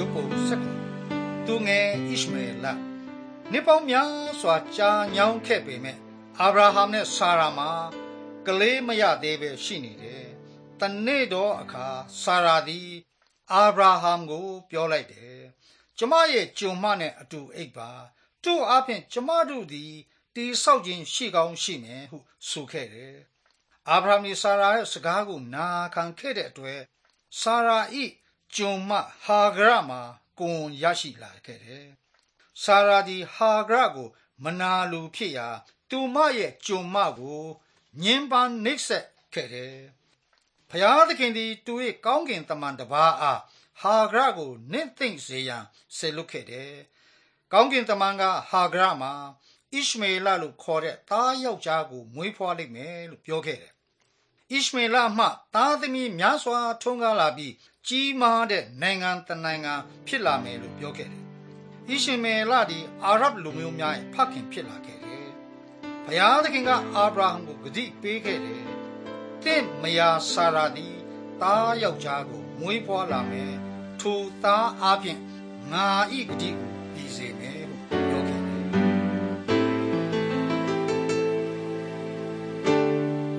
ပုံဆက်ကိုသူငယ်ဣရှမေလနှစ်ပေါင်းများစွာကြာညောင်းခဲ့ပေမဲ့အာဗြဟံနဲ့ဆာရာမှာကလေးမရသေးပဲရှိနေတယ်။တနေ့တော့အခါဆာရာသည်အာဗြဟံကိုပြောလိုက်တယ်။ကျမရဲ့ကြုံမနဲ့အတူအိပ်ပါ။သူ့အပြင်ကျမတို့သည်တိဆောက်ခြင်းရှိကောင်းရှိမယ်ဟုဆိုခဲ့တယ်။အာဗြဟံနဲ့ဆာရာရဲ့စကားကိုနာခံခဲ့တဲ့အတွက်ဆာရာ၏ကြုံမဟာဂရမှာကိုယ်ရရှိလာခဲ့တယ်။ဆာရာသည်ဟာဂရကိုမနာလိုဖြစ်ရာသူမရဲ့ကြုံမကိုညှဉ်းပန်းနှိပ်စက်ခဲ့တယ်။ဘုရားသခင်သည်သူ၏ကောင်းကင်တမန်တစ်ပါးအားဟာဂရကိုနင့်သိမ့်စေရန်ဆေလွတ်ခဲ့တယ်။ကောင်းကင်တမန်ကဟာဂရမှာဣရှမေလလို့ခေါ်တဲ့သားယောက်ျားကိုမွေးဖွားလိမ့်မယ်လို့ပြောခဲ့တယ်။ဣရှမေလမှသားသမီးများစွာထွန်းကားလာပြီးကြီးမားတဲ့နိုင်ငံတစ်နိုင်ငံဖြစ်လာမယ်လို့ပြောခဲ့တယ်။ဣရှမေလသည်အာရဗ်လူမျိုးများရဲ့ဖခင်ဖြစ်လာခဲ့တယ်။ဘုရားသခင်ကအာဗြဟံကိုဂတိပေးခဲ့တယ်။တင့်မယာဆာရာသည်သားယောက်ျားကိုမွေးဖွားလာမယ်။ထိုသားအပြင်ငါဤဂတိကို